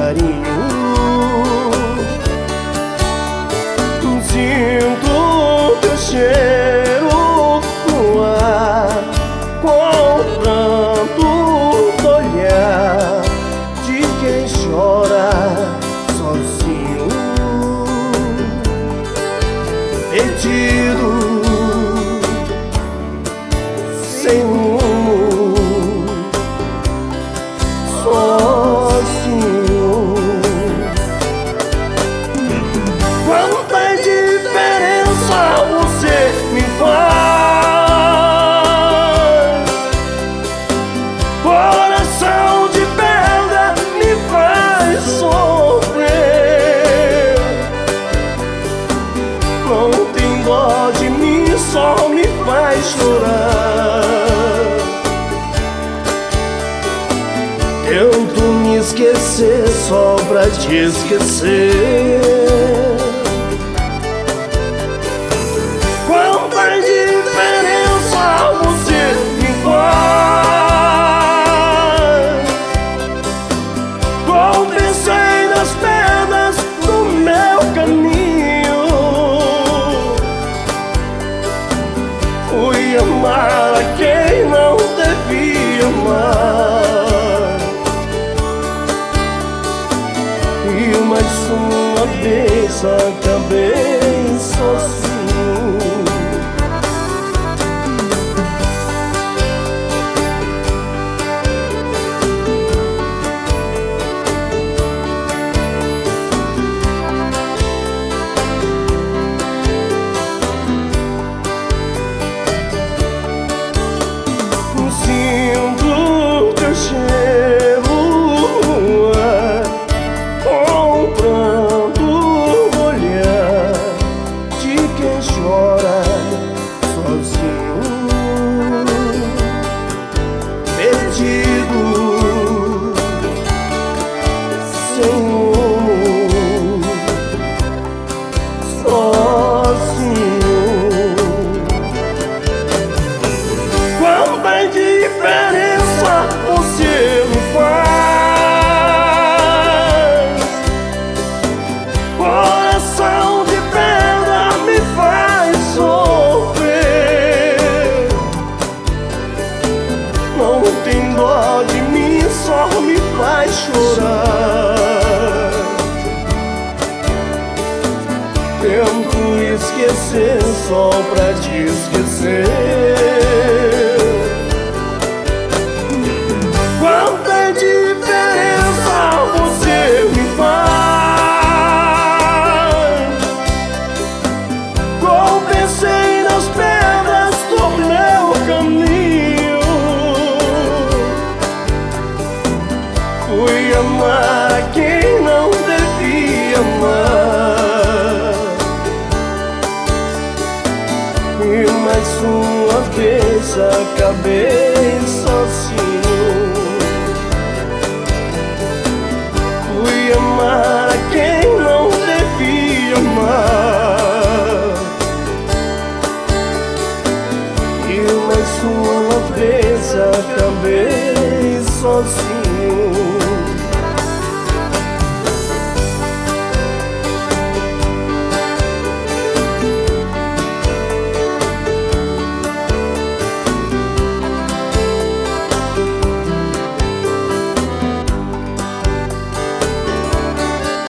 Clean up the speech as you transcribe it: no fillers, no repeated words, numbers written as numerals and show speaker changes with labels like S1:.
S1: carinho. Sinto teu cheiro no ar, com pranto do olhar de quem chora sozinho, perdido, sem rumo, sozinho. Quanta diferença você me faz, coração de pedra me faz sofrer. Não tem dó de mim, só me faz chorar. Tento me esquecer só pra te esquecer. Quanta diferença você me faz. Tropecei nas pedras do meu caminho, fui amar a quem não devia amar, e mais uma vez acabei sozinho. Sinto teu cheiro no ar, com pranto no olhar de quem chora sozinho, perdido, sem rumo, sozinho. Quanta diferença você me faz, coração de pedra me faz sofrer. Não tem dó de mim, só me faz chorar. Tento esquecer só pra te esquecer. Quanta diferença você me faz. Tropecei nas pedras do meu caminho, fui amar a quem não devia amar, e mais uma vez acabei sozinho. Fui amar a quem não devia amar, e mais uma vez acabei sozinho.